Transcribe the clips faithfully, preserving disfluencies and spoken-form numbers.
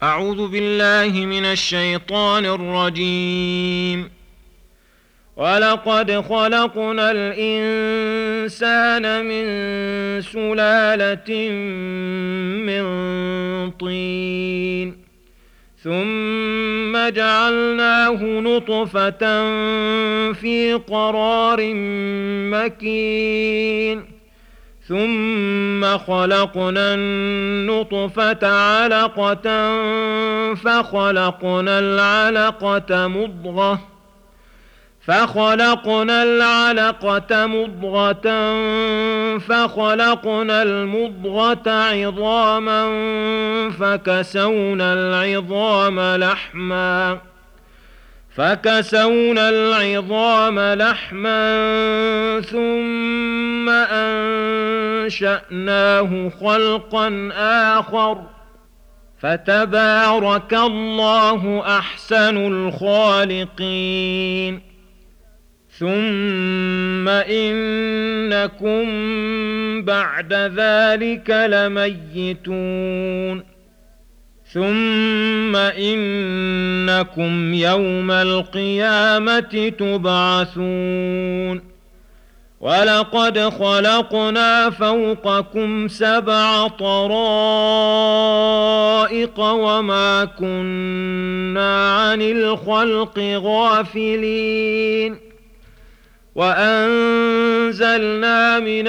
أعوذ بالله من الشيطان الرجيم. ولقد خلقنا الإنسان من سلالة من طين ثم جعلناه نطفة في قرار مكين ثم خلقنا النطفة علقة فخلقنا العلقة مضغة فخلقنا العلقة مضغة فخلقنا المضغة عظاما فكسونا العظام لحما فكسونا العظام لحما ثم أنشأناه خلقا آخر فتبارك الله أحسن الخالقين. ثم إنكم بعد ذلك لميتون ثم إنكم يوم القيامة تبعثون. ولقد خلقنا فوقكم سبع طرائق وما كنا عن الخلق غافلين وأنزلنا من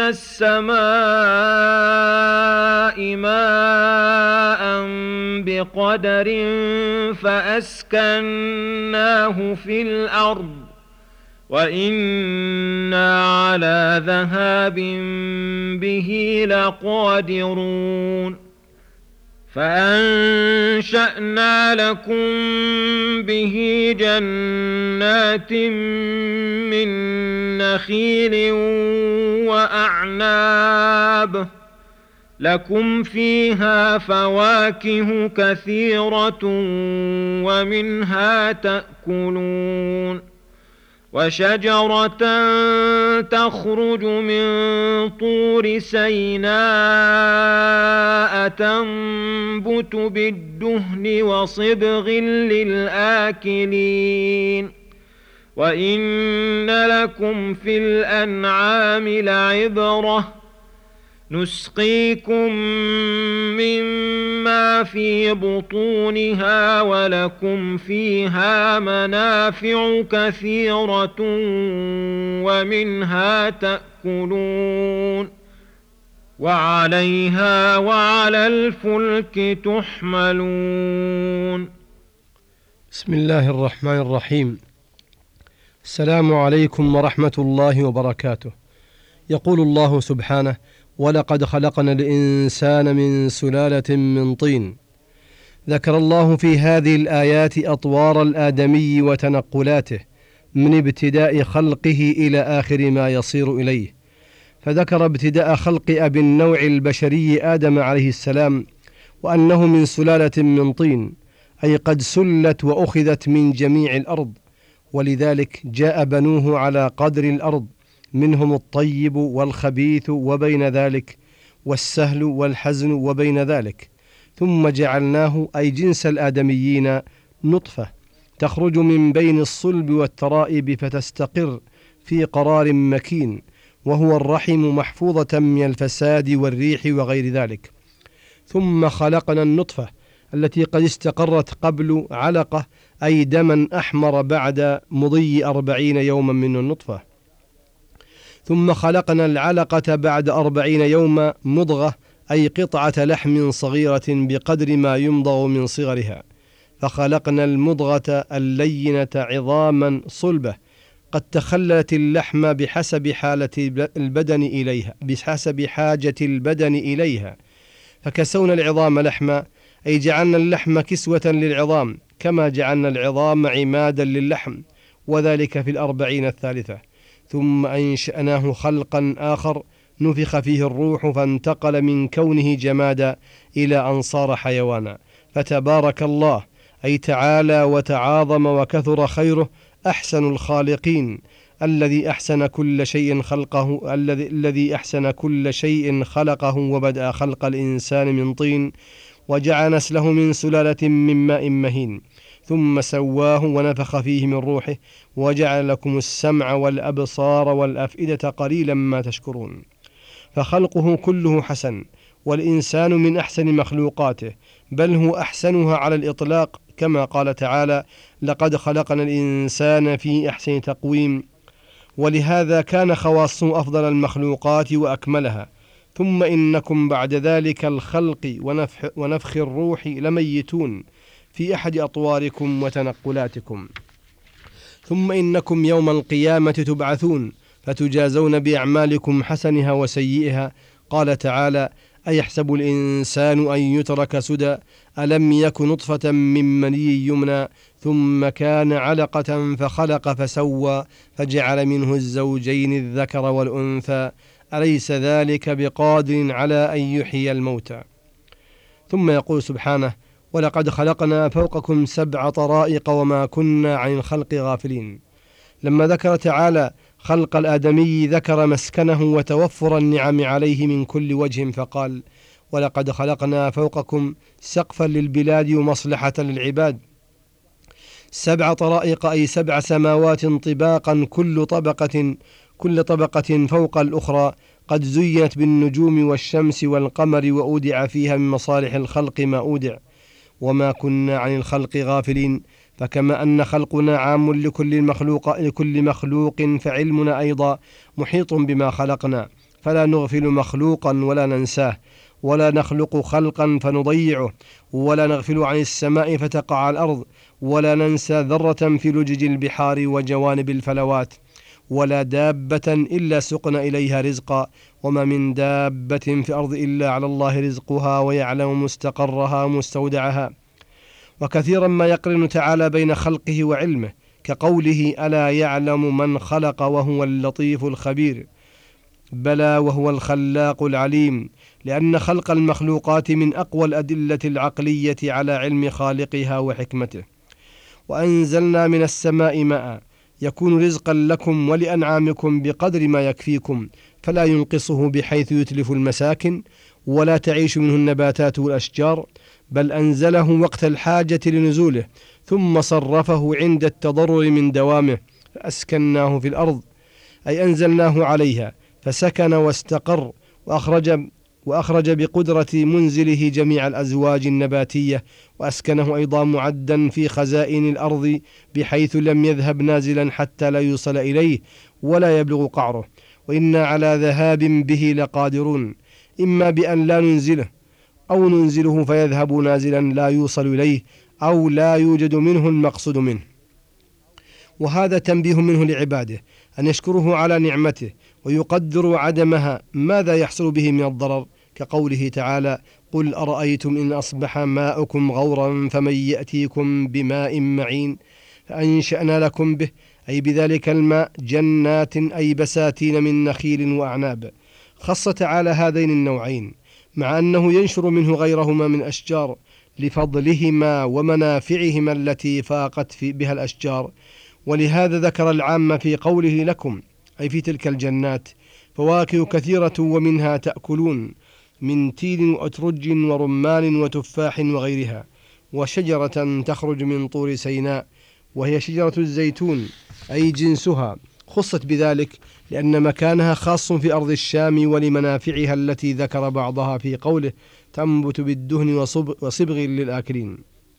السماء ماء بقدر فأسكناه في الأرض وإنا على ذهاب به لقادرون. فأنشأنا لكم به جنات من نخيل وأعناب لكم فيها فواكه كثيرة ومنها تأكلون. وشجرة تخرج من طور سيناء تنبت بالدهن وصبغ للآكلين وإن لكم في الأنعام لعبرة نسقيكم مما في بطونها ولكم فيها منافع كثيرة ومنها تأكلون وعليها وعلى الفلك تحملون. بسم الله الرحمن الرحيم. السلام عليكم ورحمة الله وبركاته. يقول الله سبحانه: ولقد خلقنا الإنسان من سلالة من طين. ذكر الله في هذه الآيات أطوار الآدمي وتنقلاته من ابتداء خلقه إلى آخر ما يصير إليه، فذكر ابتداء خلق أبي النوع البشري آدم عليه السلام وأنه من سلالة من طين، أي قد سلت وأخذت من جميع الأرض، ولذلك جاء بنوه على قدر الأرض، منهم الطيب والخبيث وبين ذلك، والسهل والحزن وبين ذلك، ثم جعلناه أي جنس الآدميين نطفة تخرج من بين الصلب والترائب فتستقر في قرار مكين، وهو الرحم محفوظة من الفساد والريح وغير ذلك. ثم خلقنا النطفة التي قد استقرت قبل علقة، أي دما أحمر بعد مضي أربعين يوما من النطفة. ثم خلقنا العلقة بعد أربعين يوما مضغة، أي قطعة لحم صغيرة بقدر ما يمضغ من صغرها. فخلقنا المضغة اللينة عظاما صلبة قد تخللت اللحم بحسب حالة البدن إليها بحسب حاجة البدن إليها، فكسونا العظام لحما، أي جعلنا اللحم كسوة للعظام كما جعلنا العظام عمادا للحم، وذلك في الأربعين الثالثة. ثم أنشأناه خلقا آخر نفخ فيه الروح فانتقل من كونه جمادا إلى أن صار حيوانا. فتبارك الله، أي تعالى وتعاظم وكثر خيره، أحسن الخالقين، الذي أحسن كل شيء خلقه الذي الذي أحسن كل شيء خلقه وبدأ خلق الإنسان من طين، وجعل نسله من سلالة من ماء مهين ثم سواه ونفخ فيه من روحه وجعل لكم السمع والأبصار والأفئدة قليلا ما تشكرون. فخلقه كله حسن، والإنسان من أحسن مخلوقاته، بل هو أحسنها على الإطلاق، كما قال تعالى: لقد خلقنا الإنسان في أحسن تقويم. ولهذا كان خواصه أفضل المخلوقات وأكملها. ثم إنكم بعد ذلك الخلق ونفخ, ونفخ الروح لميتون في أحد أطواركم وتنقلاتكم، ثم إنكم يوم القيامة تبعثون فتجازون بأعمالكم حسنها وسيئها. قال تعالى: أيحسب الإنسان أن يترك سدى ألم يك نطفة من مني يمنى ثم كان علقة فخلق فسوى فجعل منه الزوجين الذكر والأنثى أليس ذلك بقادر على أن يحيي الموتى. ثم يقول سبحانه: ولقد خلقنا فوقكم سبع طرائق وما كنا عن الخلق غافلين. لما ذكر تعالى خلق الآدمي ذكر مسكنه وتوفر النعم عليه من كل وجه، فقال: ولقد خلقنا فوقكم سقفا للبلاد ومصلحة للعباد. سبع طرائق أي سبع سماوات طباقا، كل طبقة كل طبقة فوق الأخرى، قد زينت بالنجوم والشمس والقمر وأودع فيها من مصالح الخلق ما أودع. وما كنا عن الخلق غافلين، فكما أن خلقنا عام لكل مخلوق, لكل مخلوق فعلمنا أيضا محيط بما خلقنا، فلا نغفل مخلوقا ولا ننساه، ولا نخلق خلقا فنضيعه، ولا نغفل عن السماء فتقع على الأرض، ولا ننسى ذرة في لجج البحار وجوانب الفلوات، ولا دابة إلا سقنا إليها رزقا، وما من دابة في الأرض إلا على الله رزقها ويعلم مستقرها ومستودعها. وكثيرا ما يقرن تعالى بين خلقه وعلمه، كقوله: ألا يعلم من خلق وهو اللطيف الخبير. بلى وهو الخلاق العليم، لأن خلق المخلوقات من أقوى الأدلة العقلية على علم خالقها وحكمته. وأنزلنا من السماء ماء يكون رزقا لكم ولأنعامكم بقدر ما يكفيكم، فلا ينقصه بحيث يتلف المساكن ولا تعيش منه النباتات والأشجار، بل أنزله وقت الحاجة لنزوله ثم صرفه عند التضرر من دوامه، فأسكناه في الأرض أي أنزلناه عليها فسكن واستقر، وأخرج, وأخرج بقدرة منزله جميع الأزواج النباتية، وأسكنه أيضا معدا في خزائن الأرض بحيث لم يذهب نازلا حتى لا يوصل إليه ولا يبلغ قعره. وإنا على ذهاب به لقادرون، إما بأن لا ننزله أو ننزله فيذهب نازلا لا يوصل إليه، أو لا يوجد منه المقصود منه. وهذا تنبيه منه لعباده أن يشكره على نعمته ويقدر عدمها ماذا يحصل به من الضرر، كقوله تعالى: قل أرأيتم إن أصبح ماؤكم غورا فمن يأتيكم بماء معين فأنشأنا لكم به، أي بذلك الماء جنات أي بساتين من نخيل وأعناب. خص تعالى هذين النوعين مع أنه ينشر منه غيرهما من أشجار لفضلهما ومنافعهما التي فاقت في بها الأشجار. ولهذا ذكر العام في قوله لكم، أي في تلك الجنات، فواكه كثيرة ومنها تأكلون، من تين وأترج ورمان وتفاح وغيرها، وشجرة تخرج من طور سيناء وهي شجرة الزيتون أي جنسها، خصت بذلك لأن مكانها خاص في أرض الشام ولمنافعها التي ذكر بعضها في قوله: تنبت بالدهن وصبغ للآكلين،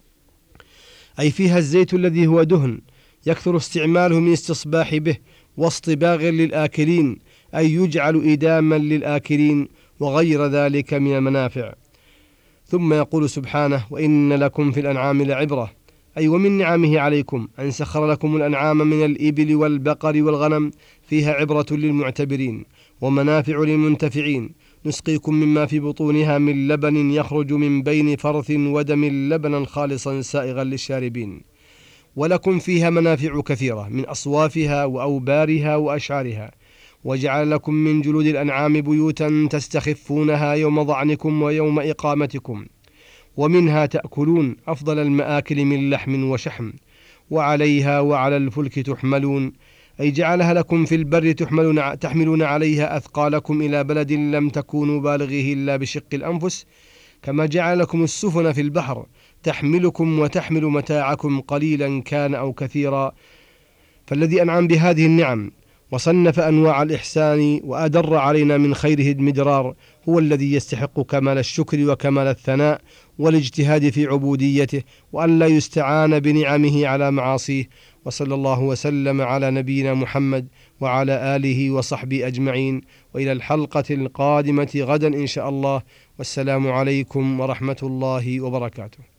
أي فيها الزيت الذي هو دهن يكثر استعماله من استصباح به، واصطباغ للآكلين أي يجعل إداما للآكلين، وغير ذلك من المنافع. ثم يقول سبحانه: وإن لكم في الأنعام لعبرة، أي ومن نعمه عليكم أن سخر لكم الأنعام من الإبل والبقر والغنم، فيها عبرة للمعتبرين ومنافع للمنتفعين. نسقيكم مما في بطونها من لبن يخرج من بين فرث ودم لبنا خالصا سائغا للشاربين. ولكم فيها منافع كثيرة من أصوافها وأوبارها وأشعارها. وجعل لكم من جلود الأنعام بيوتا تستخفونها يوم ضعنكم ويوم إقامتكم، ومنها تأكلون أفضل المآكل من لحم وشحم، وعليها وعلى الفلك تحملون، أي جعلها لكم في البر تحملون, تحملون عليها أثقالكم إلى بلد لم تكونوا بالغيه إلا بشق الأنفس، كما جعل لكم السفن في البحر تحملكم وتحمل متاعكم قليلا كان أو كثيرا. فالذي أنعم بهذه النعم وصنف أنواع الإحسان وأدر علينا من خيره المدرار هو الذي يستحق كمال الشكر وكمال الثناء والاجتهاد في عبوديته، وأن لا يستعان بنعمه على معاصيه. وصلى الله وسلم على نبينا محمد وعلى آله وصحبه أجمعين، وإلى الحلقة القادمة غدا إن شاء الله، والسلام عليكم ورحمة الله وبركاته.